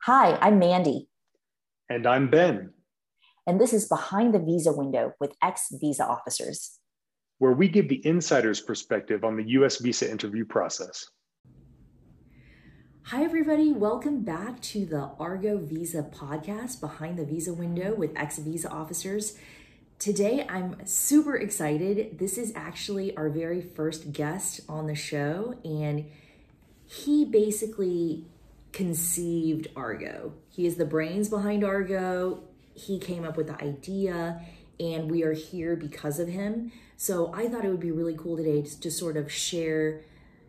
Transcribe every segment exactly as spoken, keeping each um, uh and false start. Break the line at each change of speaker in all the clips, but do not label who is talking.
Hi, I'm Mandy,
And I'm Ben,
and this is Behind the Visa Window with ex-visa officers.
where we give the insider's perspective on the U S visa interview process.
Hi, everybody. Welcome back to the Argo Visa podcast, Behind the Visa Window with ex-visa officers. Today, I'm super excited. This is actually our very first guest on the show, and he basically conceived Argo. He is the brains behind Argo. He came up with the idea, and we are here because of him. So I thought it would be really cool today to, to sort of share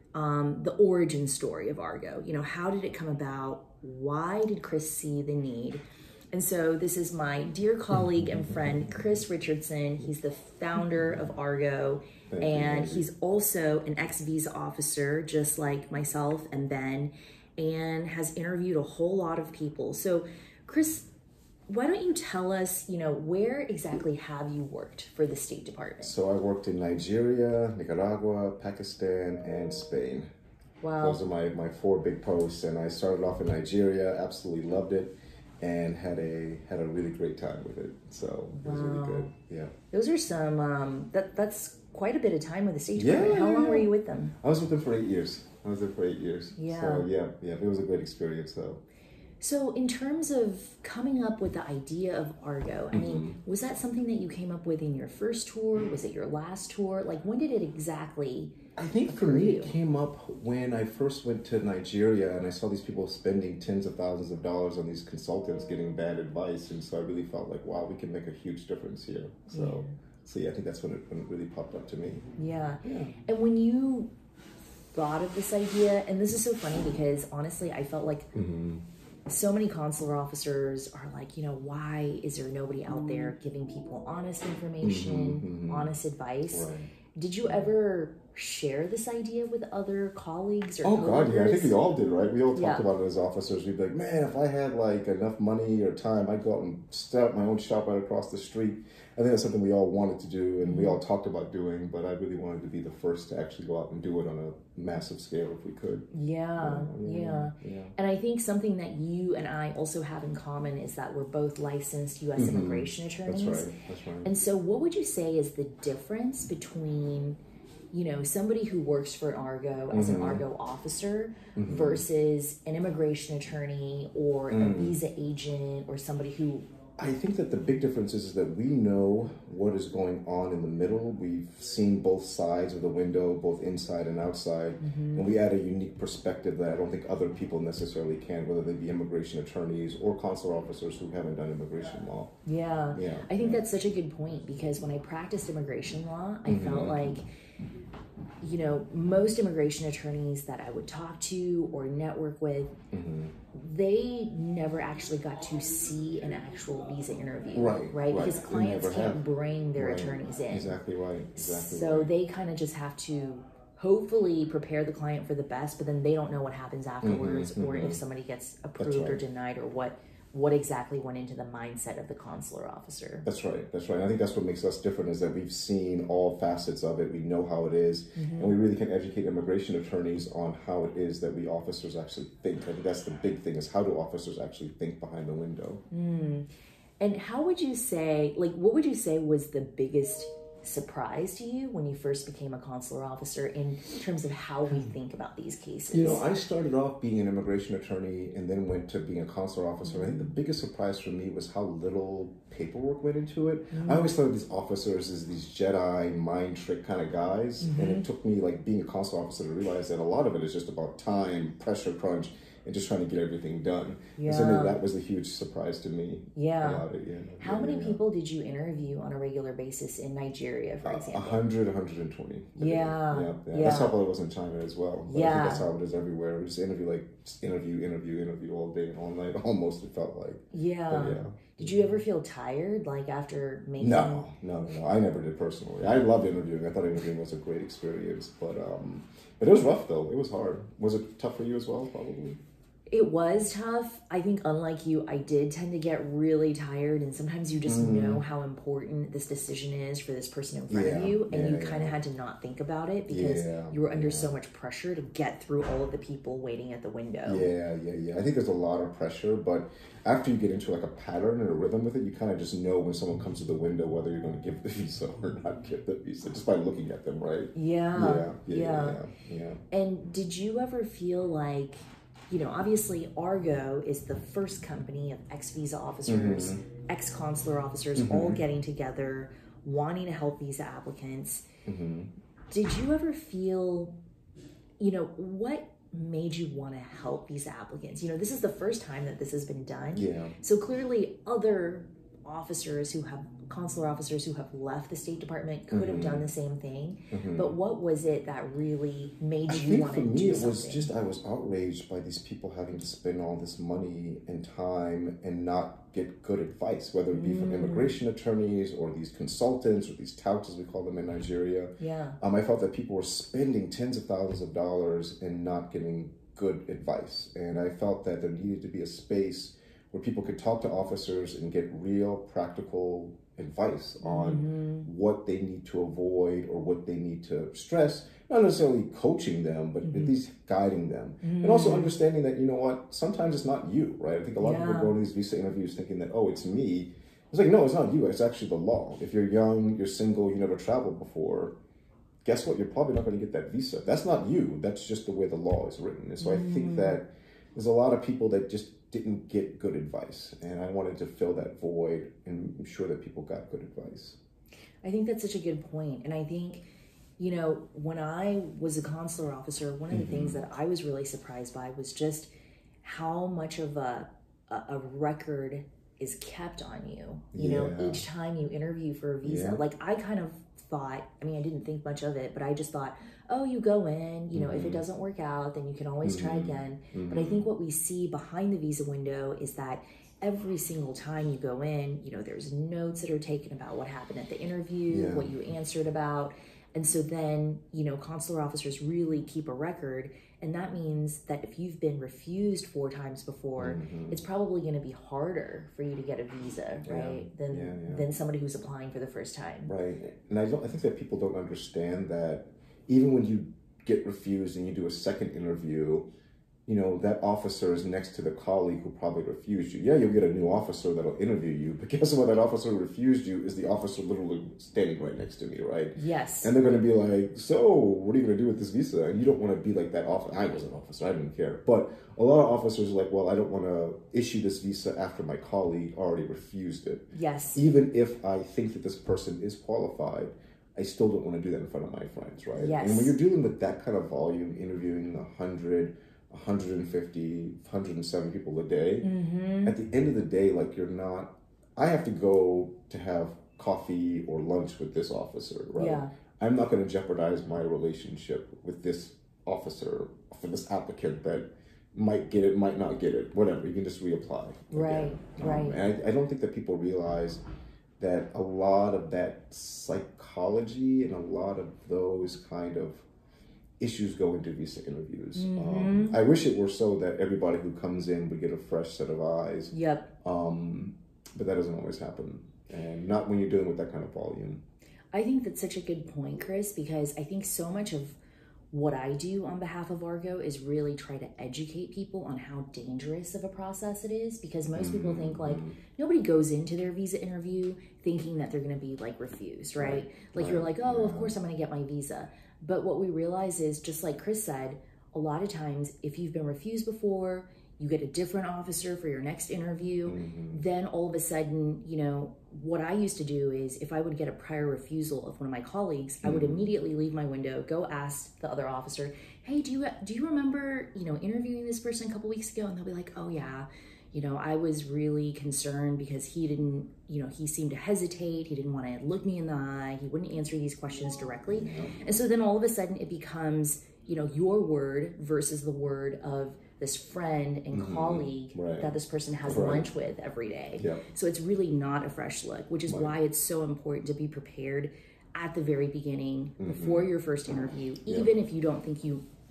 um, the origin story of Argo. You know, how did it come about? Why did Chris see the need? And so this is my dear colleague and friend, Chris Richardson. He's the founder of Argo,
Thank
and
you,
he's also an ex-visa officer, just like myself and Ben, and has interviewed a whole lot of people. So, Chris, why don't you tell us, you know, where exactly have you worked for the State Department?
So I worked in Nigeria, Nicaragua, Pakistan, and Spain.
Wow.
Those are my, my four big posts, and I started off in Nigeria, absolutely loved it, and had a had a really great time with it. So it was
Wow.
really good. Yeah.
Those are some, um, that that's quite a bit of time with the State
Yeah,
Department. How
yeah,
long
yeah.
were you with them?
I was with them for eight years. I was there for eight years.
Yeah.
So yeah, yeah, it was a great experience though.
So in terms of coming up with the idea of Argo, I mean, was that something that you came up with in your first tour? Was it your last tour? Like, when did it exactly
I think for
occur to
me,
you?
it came up when I first went to Nigeria and I saw these people spending tens of thousands of dollars on these consultants getting bad advice. And so I really felt like, wow, we can make a huge difference here. So, so yeah, I think that's when it, when it really popped up to me.
Yeah.
Yeah.
And when you thought of this idea, and this is so funny because honestly, I felt like
Mm-hmm.
so many consular officers are like, you know, why is there nobody out there giving people honest information,
Mhm, mhm.
honest advice?
Right.
Did you ever share this idea with other colleagues or
Oh God, yeah, I think
coworkers?
we all did, right? We all talked
Yeah.
about it as officers. We'd be like, man, if I had like enough money or time, I'd go out and start my own shop right across the street. I think that's something we all wanted to do and we all talked about doing, but I really wanted to be the first to actually go out and do it on a massive scale if we could.
Yeah,
Yeah,
yeah.
yeah.
And I think something that you and I also have in common is that we're both licensed U S
Mhm.
immigration attorneys.
That's right, that's right.
And so what would you say is the difference between, you know, somebody who works for an Argo as an
Mhm.
Argo officer
Mhm.
versus an immigration attorney or a
Mm.
visa agent or somebody who...
I think that the big difference is, is that we know what is going on in the middle. We've seen both sides of the window, both inside and outside,
Mm-hmm.
and we add a unique perspective that I don't think other people necessarily can, whether they be immigration attorneys or consular officers who haven't done immigration law.
Yeah.
Yeah,
I think
yeah.
that's such a good point because when I practiced immigration law, I
Mhm.
felt like, you know, most immigration attorneys that I would talk to or network with,
Mm-hmm.
they never actually got to see an actual visa interview.
Right,
Right?
right.
Because
They
clients
never
can't
have.
bring their
Right.
attorneys in.
Exactly right. Exactly
So
right.
they kind of just have to hopefully prepare the client for the best, but then they don't know what happens afterwards
Mhm,
or
mhm.
if somebody gets approved or
right.
denied or what what exactly went into the mindset of the consular officer.
That's right. That's right. And I think that's what makes us different is that we've seen all facets of it. We know how it is,
Mm-hmm.
and we really can educate immigration attorneys on how it is that we officers actually think. I think that's the big thing is how do officers actually think behind the window?
Mm. And how would you say, like, what would you say was the biggest surprise to you when you first became a consular officer in terms of how we think about these cases?
You know, I started off being an immigration attorney and then went to being a consular officer. I think the biggest surprise for me was how little paperwork went into it. I always thought of these officers as these Jedi mind trick kind of guys. And it took me like being a consular officer to realize that a lot of it is just about time, pressure crunch, and just trying to get everything done. And so
Yeah.
that was a huge surprise to me.
Yeah.
About it, yeah.
How
Yeah,
many
yeah.
people did you interview on a regular basis in Nigeria, for
A
example?
hundred, a hundred and twenty.
Yeah,
yeah, yeah.
yeah.
That's how it was in China as well. But I
Yeah.
think that's how it is everywhere. We just interview, like, just interview, interview, interview all day and all night. Almost, it felt like.
Yeah.
But yeah.
Did you ever feel tired, like after making?
No, no, no, no. I never did personally. I loved interviewing. I thought interviewing was a great experience. But um, but it was rough though. It was hard. Was it tough for you as well? Probably.
It was tough. I think unlike you, I did tend to get really tired, and sometimes you just mm. know how important this decision is for this person in front yeah, of you, and yeah, you kind of yeah. had to not think about it because yeah, you were under yeah. so much pressure to get through all of the people waiting at the window.
Yeah, yeah, yeah. I think there's a lot of pressure, but after you get into like a pattern and a rhythm with it, you kind of just know when someone comes to the window whether you're going to give the visa or not give the visa just by looking at them, right?
Yeah,
yeah, yeah,
yeah.
yeah, yeah.
And did you ever feel like, you know, obviously Argo is the first company of ex-visa officers, mm-hmm. ex-consular officers, mm-hmm. all getting together, wanting to help visa applicants. Mm-hmm. Did you ever feel, you know, what made you want to help visa applicants? You know, this is the first time that this has been done.
Yeah.
So clearly other officers who have, consular officers who have left the State Department could mm-hmm. have done the same thing. Mm-hmm. But what was it that really made
I
you want to do something?
For me, it was just, I was outraged by these people having to spend all this money and time and not get good advice, whether it be mm. from immigration attorneys or these consultants or these touts, as we call them in Nigeria.
Yeah.
Um, I felt that people were spending tens of thousands of dollars and not getting good advice. And I felt that there needed to be a space where people could talk to officers and get real practical advice on mm-hmm. what they need to avoid or what they need to stress, not necessarily coaching them, but mm-hmm. at least guiding them. Mm-hmm. And also understanding that, you know what, sometimes it's not you, right? I think a lot yeah. of people go to these visa interviews thinking that, oh, it's me. It's like, no, it's not you. It's actually the law. If you're young, you're single, you never traveled before, guess what? You're probably not going to get that visa. That's not you. That's just the way the law is written. And so mm-hmm. I think that there's a lot of people that just didn't get good advice, and I wanted to fill that void and ensure that people got good advice.
I think that's such a good point. And I think, you know, when I was a consular officer, one of the mm-hmm. things that I was really surprised by was just how much of a a, a record is kept on you, you yeah. know, each time you interview for a visa. Yeah. Like I kind of thought, I mean, I didn't think much of it, but I just thought, oh, you go in, you know, mm-hmm. if it doesn't work out, then you can always mm-hmm. try again. Mm-hmm. But I think what we see behind the visa window is that every single time you go in, you know, there's notes that are taken about what happened at the interview, yeah. what you answered about. And so then, you know, consular officers really keep a record. And that means that if you've been refused four times before, mm-hmm. it's probably going to be harder for you to get a visa, right? Yeah. Than yeah, yeah. than somebody who's applying for the first time.
Right. And I don't I think that people don't understand that even when you get refused and you do a second interview, you know, that officer is next to the colleague who probably refused you. Yeah, you'll get a new officer that'll interview you, but guess what? That officer who refused you is the officer literally standing right next to me, right?
Yes.
And they're going to be like, so what are you going to do with this visa? And you don't want to be like that officer. I was an officer. I didn't care. But a lot of officers are like, well, I don't want to issue this visa after my colleague already refused it.
Yes.
Even if I think that this person is qualified, I still don't want to do that in front of my friends, right?
Yes.
And when you're dealing with that kind of volume, interviewing a hundred, one hundred fifty, one hundred seven people a day, mm-hmm. at the end of the day, like you're not, I have to go to have coffee or lunch with this officer, right?
Yeah.
I'm not going to jeopardize my relationship with this officer for this applicant that might get it, might not get it, whatever. You can just reapply.
Right, um, right.
And I, I don't think that people realize that a lot of that psychology and a lot of those kind of issues go into visa interviews. Mm-hmm. Um, I wish it were so that everybody who comes in would get a fresh set of eyes.
Yep.
Um, but that doesn't always happen. And not when you're dealing with that kind of volume.
I think that's such a good point, Chris, because I think so much of what I do on behalf of Argo is really try to educate people on how dangerous of a process it is, because most mm-hmm. people think like nobody goes into their visa interview thinking that they're going to be like refused, right? right. Like right. you're like, oh, yeah. of course I'm going to get my visa. But what we realize is, just like Chris said, a lot of times if you've been refused before, you get a different officer for your next interview, mm-hmm. then all of a sudden, you know, what I used to do is if I would get a prior refusal of one of my colleagues, mm-hmm. I would immediately leave my window, go ask the other officer, hey, do you do you remember, you know, interviewing this person a couple weeks ago? And they'll be like, oh yeah, you know, I was really concerned because he didn't, you know, he seemed to hesitate. He didn't want to look me in the eye. He wouldn't answer these questions directly. Mm-hmm. And so then all of a sudden it becomes, you know, your word versus the word of this friend and mm-hmm. colleague right. that this person has right. lunch with every day.
Yep.
So it's really not a fresh look, which is right. why it's so important to be prepared at the very beginning, mm-hmm. before your first interview, yep. even if you don't think you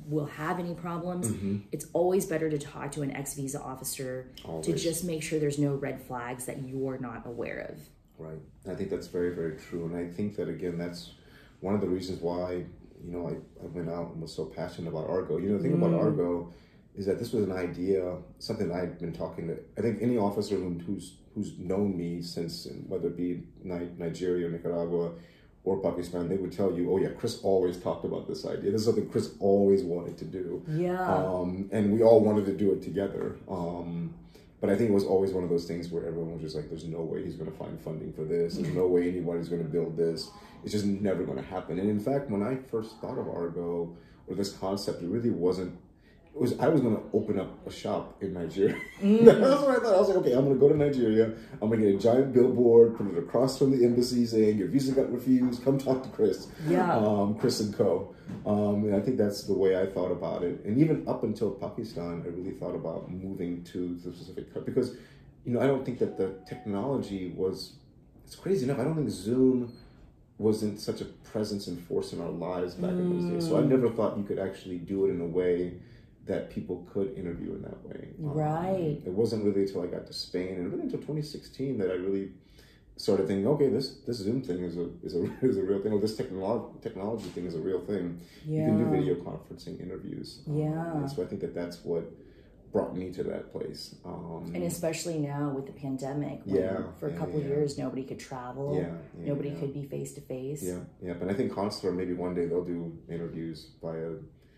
will have any problems,
mm-hmm.
it's always better to talk to an ex-visa officer always. To just make sure there's no red flags that you're not aware of.
Right. I think that's very, very true. And I think that, again, that's one of the reasons why, you know, I, I went out and was so passionate about Argo. You know, the thing mm. about Argo is that this was an idea, something I'd been talking to, I think any officer who, who's who's known me since, whether it be Nigeria, Nicaragua, or Pakistan, they would tell you, oh yeah, Chris always talked about this idea. This is something Chris always wanted to do.
Yeah.
Um, and we all wanted to do it together. Um, but I think it was always one of those things where everyone was just like, there's no way he's going to find funding for this. There's no way anybody's going to build this. It's just never going to happen. And in fact, when I first thought of Argo, or this concept, it really wasn't, it was, I was going to open up a shop in Nigeria. Mm. That's what I thought. I was like, okay, I'm going to go to Nigeria. I'm going to get a giant billboard, put it across from the embassy saying, your visa got refused. Come talk to Chris.
Yeah.
Um, Chris and Co. Um, and I think that's the way I thought about it. And even up until Pakistan, I really thought about moving to the specific country. Because, you know, I don't think that the technology was, it's crazy enough. I don't think Zoom wasn't such a presence and force in our lives back mm. in those days. So I never thought you could actually do it in a way that people could interview in that way.
Right.
Um, it wasn't really until I got to Spain, and really until twenty sixteen, that I really started thinking, okay, this this Zoom thing is a is a is a real thing. Or this technology technology thing is a real thing. Yeah. You can do video conferencing interviews. Um,
yeah.
And so I think that that's what brought me to that place. Um,
and especially now with the pandemic, when
yeah,
for a
yeah,
couple
yeah.
years nobody could travel.
Yeah, yeah
nobody
yeah.
could be face to face.
Yeah, yeah. But I think Consular, maybe one day they'll do interviews via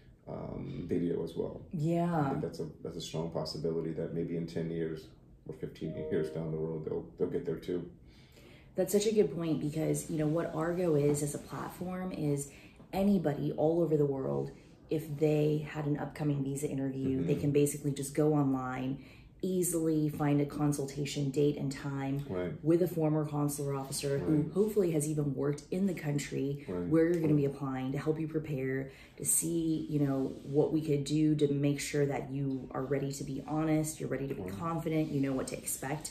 um, video as well.
Yeah,
I think that's a that's a strong possibility that maybe in ten years or fifteen years down the road they'll they'll get there too.
That's such a good point, because you know what Argo is as a platform is anybody all over the world, if they had an upcoming visa interview, mm-hmm. they can basically just go online, easily find a consultation date and time
right.
with a former consular officer right. who hopefully has even worked in the country right. where you're going to be applying, to help you prepare, to see, you know, what we could do to make sure that you are ready to be honest, you're ready to be right. confident, you know what to expect.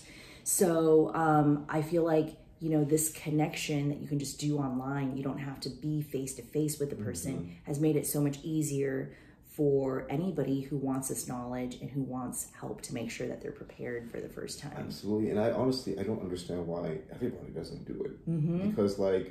So um, I feel like, you know, this connection that you can just do online, you don't have to be face to face with the person, mm-hmm. has made it so much easier for anybody who wants this knowledge and who wants help to make sure that they're prepared for the first time.
Absolutely. And I honestly, I don't understand why everybody doesn't do it.
Mm-hmm.
Because like,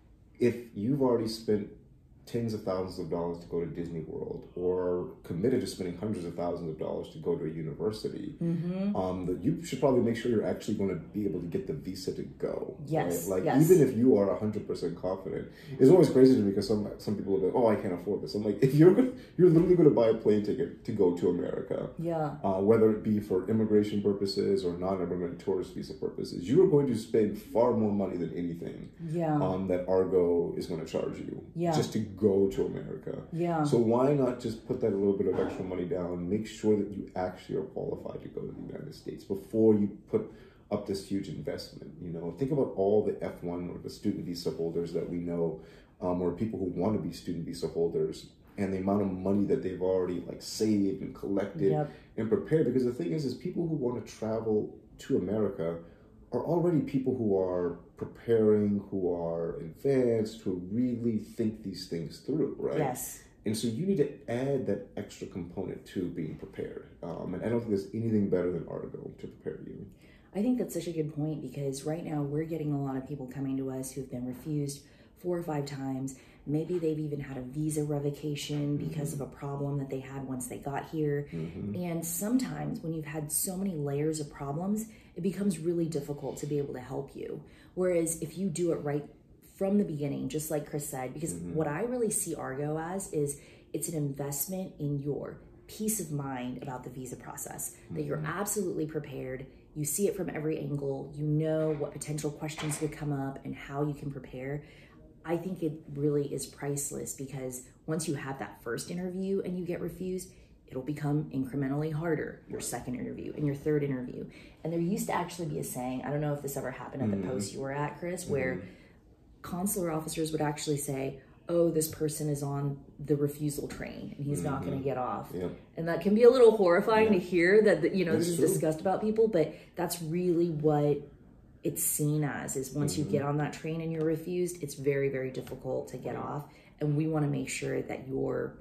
if you've already spent tens of thousands of dollars to go to Disney World, or committed to spending hundreds of thousands of dollars to go to a university,
mm-hmm.
um, that you should probably make sure you're actually going to be able to get the visa to go.
Yes.
Right? Like
yes.
even if you are one hundred percent confident, it's always crazy to me because some some people are like, oh, I can't afford this. I'm like, if you're gonna, you're literally going to buy a plane ticket to go to America,
yeah,
uh, whether it be for immigration purposes or non-immigrant tourist visa purposes, you are going to spend far more money than anything.
Yeah.
Um, that Argo is going to charge you.
Yeah.
Just to go to America.
Yeah.
So why not just put that a little bit of extra money down, make sure that you actually are qualified to go to the United States before you put up this huge investment. You know, think about all the F one or the student visa holders that we know, um, or people who want to be student visa holders, and the amount of money that they've already like saved and collected
yep.
and prepared. Because the thing is, is people who want to travel to America are already people who are preparing, who are advanced, who really think these things through, right?
Yes.
And so you need to add that extra component to being prepared. Um, and I don't think there's anything better than Argo to prepare you.
I think that's such a good point, because right now we're getting a lot of people coming to us who've been refused four or five times. Maybe they've even had a visa revocation because mm-hmm. of a problem that they had once they got here. Mm-hmm. And sometimes when you've had so many layers of problems, it becomes really difficult to be able to help you. Whereas if you do it right from the beginning, just like Chris said, because mm-hmm. what I really see Argo as is it's an investment in your peace of mind about the visa process, mm-hmm. that you're absolutely prepared. You see it from every angle. You know what potential questions could come up and how you can prepare. I think it really is priceless, because once you have that first interview and you get refused, it'll become incrementally harder, your second interview and your third interview. And there used to actually be a saying, I don't know if this ever happened at the mm-hmm. post you were at, Chris, mm-hmm. where consular officers would actually say, oh, this person is on the refusal train and he's mm-hmm. not going to get off.
Yep.
And that can be a little horrifying
yeah.
to hear that, you know,
that's
this is
true.
discussed about people, but that's really what it's seen as, is once mm-hmm. you get on that train and you're refused, it's very, very difficult to get right. off. And we want to make sure that you're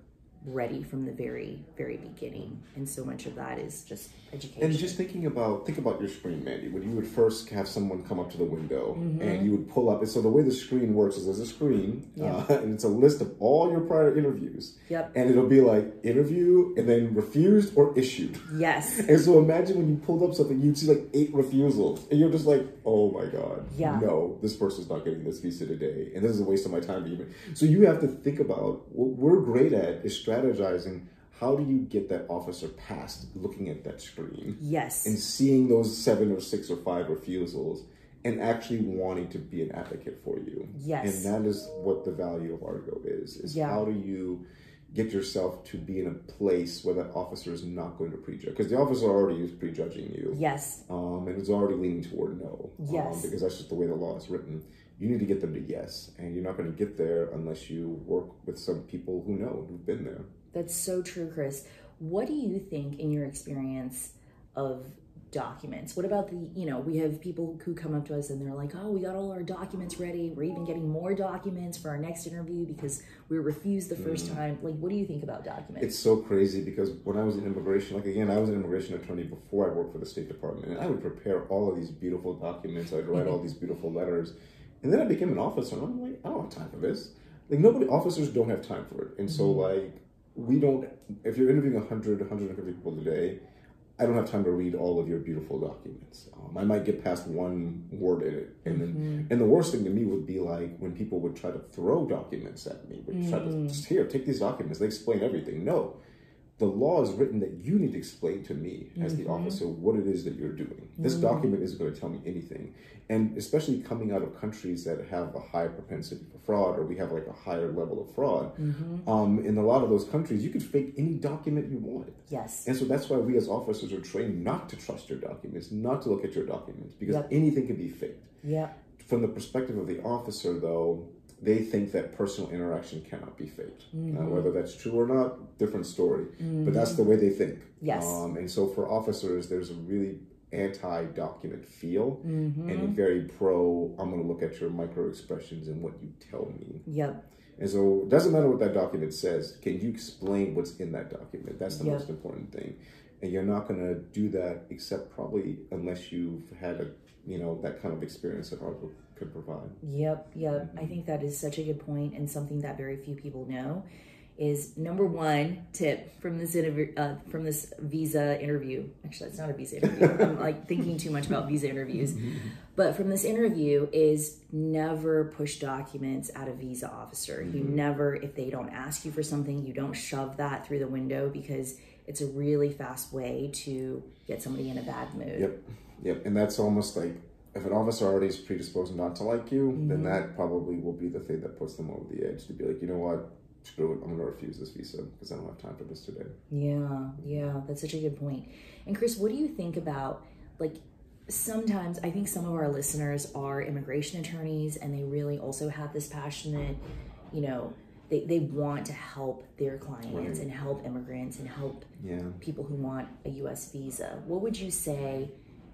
ready from the very, very beginning. And so much of that is just education.
And just thinking about, think about your screen, Mandy, when you would first have someone come up to the window mm-hmm. and you would pull up. And so the way the screen works is there's a screen yep. uh, and it's a list of all your prior interviews.
Yep.
And it'll be like interview and then refused or issued.
Yes.
And so imagine when you pulled up something, you'd see like eight refusals and you're just like, oh my God,
yeah.
no, this person's not getting this visa today. And this is a waste of my time to even. So you have to think about what we're great at is strategizing. How do you get that officer past looking at that screen?
Yes.
And seeing those seven or six or five refusals and actually wanting to be an advocate for you.
Yes.
And that is what the value of Argo is, is
yeah.
how do you get yourself to be in a place where that officer is not going to prejudge? Because the officer already is prejudging you.
Yes.
Um, and it's already leaning toward no.
Yes.
Um, because that's just the way the law is written. You need to get them to yes. And you're not going to get there unless you work with some people who know, who've been there.
That's so true, Chris. What do you think in your experience of documents? What about the, you know, we have people who come up to us and they're like, oh, we got all our documents ready. We're even getting more documents for our next interview because we were refused the first mm. time. Like, what do you think about documents?
It's so crazy because when I was in immigration, like again, I was an immigration attorney before I worked for the State Department, and I would prepare all of these beautiful documents. I'd write all these beautiful letters. And then I became an officer and I'm like, I don't have time for this. Like nobody, officers don't have time for it. And mm-hmm. so like, we don't, if you're interviewing one hundred, one hundred fifty people today, I don't have time to read all of your beautiful documents. Um, I might get past one word in it. And
mm-hmm.
then, and the worst thing to me would be like when people would try to throw documents at me, would mm-hmm. try to just here, take these documents, they explain everything. No, the law is written that you need to explain to me as mm-hmm. the officer what it is that you're doing. This mm-hmm. document isn't going to tell me anything. And especially coming out of countries that have a high propensity for fraud, or we have like a higher level of fraud, mm-hmm. um, in a lot of those countries, you could fake any document you wanted.
Yes.
And so that's why we as officers are trained not to trust your documents, not to look at your documents, because yep. anything can be faked.
Yeah.
From the perspective of the officer, though, they think that personal interaction cannot be faked. Mm-hmm. Uh, whether that's true or not, different story. Mm-hmm. But that's the way they think.
Yes.
Um, and so for officers, there's a really anti-document feel
mm-hmm.
and a very pro, I'm going to look at your micro expressions and what you tell me.
Yep.
And so it doesn't matter what that document says. Can you explain what's in that document? That's the yep. most important thing. And you're not going to do that except probably unless you've had a, you know, that kind of experience that Argo could provide.
Yep, yep. Mm-hmm. I think that is such a good point, and something that very few people know is number one tip from this interview, uh, from this visa interview. Actually, it's not a visa interview. I'm like thinking too much about visa interviews. But from this interview is never push documents at a visa officer. Mm-hmm. You never, if they don't ask you for something, you don't shove that through the window, because it's a really fast way to get somebody in a bad mood.
Yep, yep. And that's almost like, if an officer already is predisposed not to like you, mm-hmm. then that probably will be the thing that puts them over the edge to be like, you know what? Screw it, I'm going to refuse this visa because I don't have time for this today.
Yeah, yeah, that's such a good point. And Chris, what do you think about, like, sometimes I think some of our listeners are immigration attorneys and they really also have this passionate, you know, they, they want to help their clients right. and help immigrants and help
yeah.
people who want a U S visa. What would you say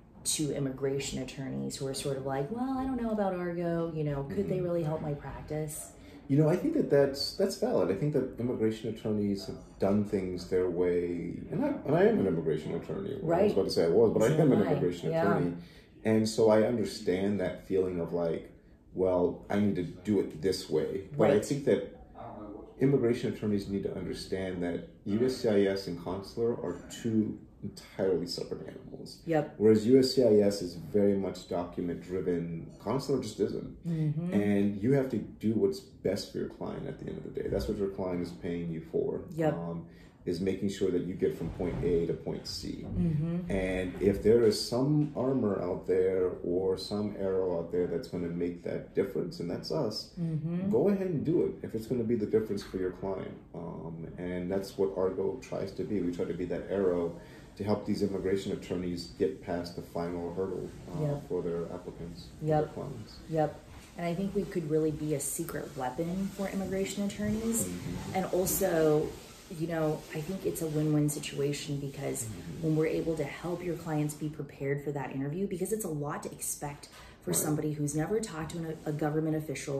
to immigration attorneys who are sort of like, well, I don't know about Argo, you know, could mm-hmm. they really help my practice?
You know, I think that that's, that's valid. I think that immigration attorneys have done things their way, and I, and I am an immigration attorney.
Right.
I was about to say I was, but so I am an
I.
immigration
yeah.
attorney. And so I understand that feeling of like, well, I need to do it this way. But
right.
I think that immigration attorneys need to understand that U S C I S and consular are two entirely separate animals.
Yep.
Whereas U S C I S is very much document driven, consular just isn't. Mm-hmm. And you have to do what's best for your client at the end of the day. That's what your client is paying you for.
Yep.
Um, is making sure that you get from point A to point C.
Mm-hmm.
And if there is some armor out there or some arrow out there that's going to make that difference, and that's us, mm-hmm. go ahead and do it if it's going to be the difference for your client. Um, and that's what Argo tries to be. We try to be that arrow to help these immigration attorneys get past the final hurdle uh,
yep.
for their applicants,
yep.
for their clients.
Yep. And I think we could really be a secret weapon for immigration attorneys. Mm-hmm. And also, you know, I think it's a win-win situation because mm-hmm. when we're able to help your clients be prepared for that interview, because it's a lot to expect for right. somebody who's never talked to an, a government official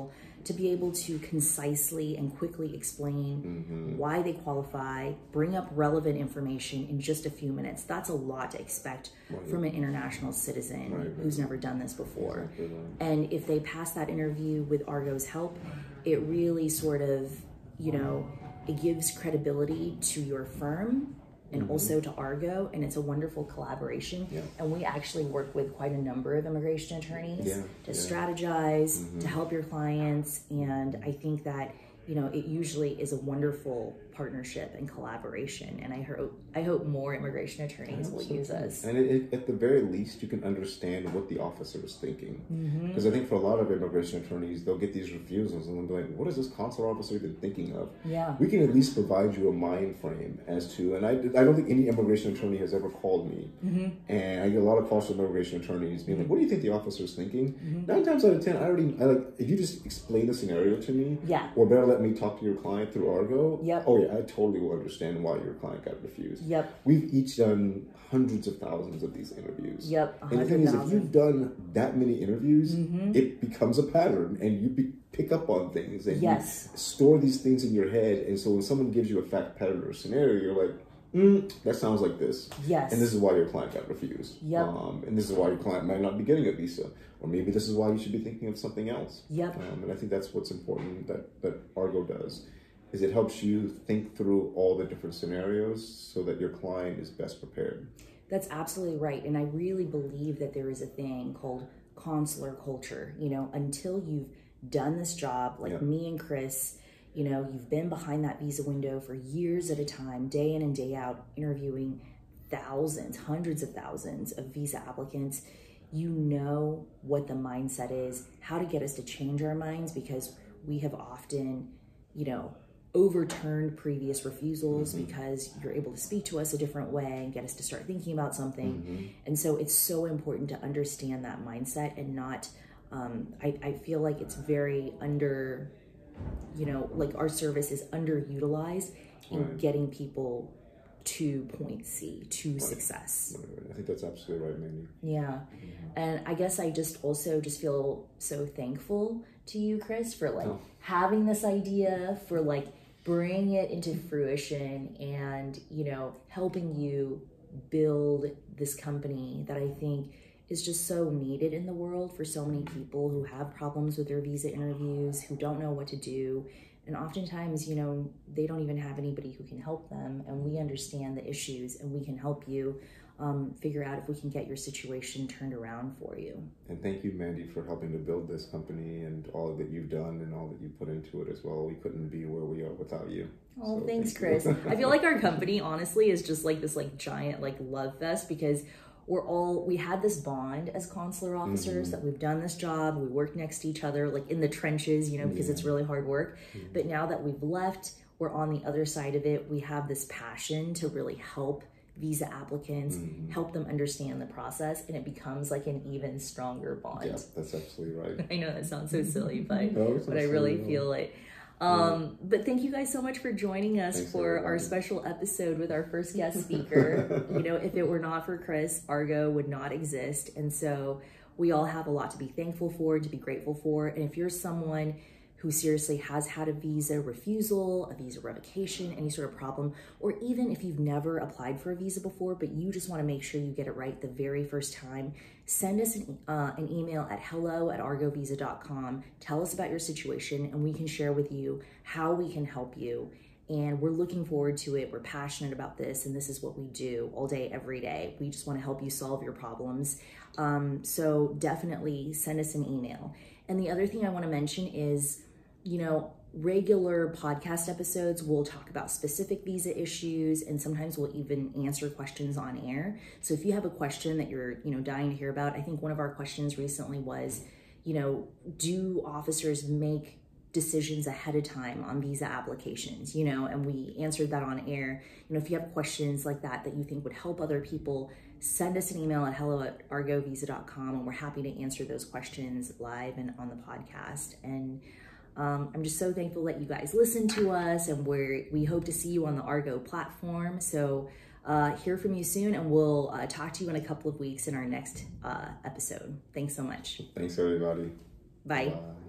to be able to concisely and quickly explain mm-hmm. why they qualify, bring up relevant information in just a few minutes. That's a lot to expect right. from an international citizen right, who's right. never done this before. Exactly right. And if they pass that interview with Argo's help, it really sort of, you know, it gives credibility to your firm and mm-hmm. also to Argo, and it's a wonderful collaboration. Yeah. And we actually work with quite a number of immigration attorneys yeah. to yeah. strategize, mm-hmm. to help your clients, and I think that, you know, it usually is a wonderful partnership and collaboration, and I hope I hope more immigration attorneys will so use us.
And it, it, at the very least, you can understand what the officer is thinking. Because mm-hmm. I think for a lot of immigration attorneys, they'll get these refusals and they'll be like, what is this consular officer even thinking of?
Yeah.
We can at least provide you a mind frame as to, and I, I don't think any immigration attorney has ever called me, mm-hmm. and I get a lot of calls from immigration attorneys being like, what do you think the officer is thinking? Mm-hmm. Nine times out of ten, I already, I like, if you just explain the scenario to me,
yeah.
or better let me talk to your client through Argo,
yep.
oh yeah, I totally will understand why your client got refused.
Yep.
We've each done hundreds of thousands of these interviews.
Yep.
And the thing is, if you've done that many interviews, mm-hmm. it becomes a pattern, and you be, pick up on things, and
yes.
you store these things in your head. And so when someone gives you a fact pattern or scenario, you're like, mm, that sounds like this.
Yes.
And this is why your client got refused.
Yep.
Um, and this is why your client might not be getting a visa. Or maybe this is why you should be thinking of something else.
Yep.
Um, and I think that's what's important that, that Argo does, is it helps you think through all the different scenarios so that your client is best prepared.
That's absolutely right. And I really believe that there is a thing called consular culture. You know, until you've done this job, like yeah. me and Chris, you know, you've been behind that visa window for years at a time, day in and day out, interviewing thousands, hundreds of thousands of visa applicants. You know what the mindset is, how to get us to change our minds, because we have often, you know, overturned previous refusals mm-hmm. because you're able to speak to us a different way and get us to start thinking about something. Mm-hmm. And so it's so important to understand that mindset and not, um, I, I feel like it's very under, you know, like our service is underutilized in right. getting people to point C, to right. success.
Right, right. I think that's absolutely right, Mandy.
Yeah. Mm-hmm. And I guess I just also just feel so thankful to you, Chris, for like oh. having this idea, for like bringing it into fruition, and, you know, helping you build this company that I think is just so needed in the world for so many people who have problems with their visa interviews, who don't know what to do. And oftentimes, you know, they don't even have anybody who can help them. And we understand the issues, and we can help you um, figure out if we can get your situation turned around for you.
And thank you, Mandy, for helping to build this company and all that you've done and all that you put into it as well. We couldn't be where we are without you.
Oh, so thanks, thank Chris. I feel like our company, honestly, is just like this like giant like love fest, because we're all, we had this bond as consular officers mm-hmm. that we've done this job, we work next to each other, like in the trenches, you know, because yeah. it's really hard work. Mm-hmm. But now that we've left, we're on the other side of it. We have this passion to really help visa applicants, mm-hmm. help them understand the process, and it becomes like an even stronger bond.
Yeah, that's absolutely right.
I know that sounds so silly, but, no, but I really feel like, Um, yeah. But thank you guys so much for joining us Thanks for everybody. Our special episode with our first guest speaker. You know, if it were not for Chris, Argo would not exist. And so we all have a lot to be thankful for, to be grateful for. And if you're someone who seriously has had a visa refusal, a visa revocation, any sort of problem, or even if you've never applied for a visa before, but you just want to make sure you get it right the very first time, send us an, uh, an email at hello at argo visa dot com. Tell us about your situation, and we can share with you how we can help you. And we're looking forward to it. We're passionate about this, and this is what we do all day, every day. We just want to help you solve your problems. Um, so definitely send us an email. And the other thing I want to mention is, you know, regular podcast episodes, we'll talk about specific visa issues, and sometimes we'll even answer questions on air. So if you have a question that you're, you know, dying to hear about, I think one of our questions recently was, you know, do officers make decisions ahead of time on visa applications, you know, and we answered that on air. You know, if you have questions like that that you think would help other people, send us an email at hello at argo visa dot com, and we're happy to answer those questions live and on the podcast. And Um, I'm just so thankful that you guys listen to us, and we're, we hope to see you on the Argo platform. So uh, hear from you soon, and we'll uh, talk to you in a couple of weeks in our next uh, episode. Thanks so much.
Thanks, everybody.
Bye. Bye.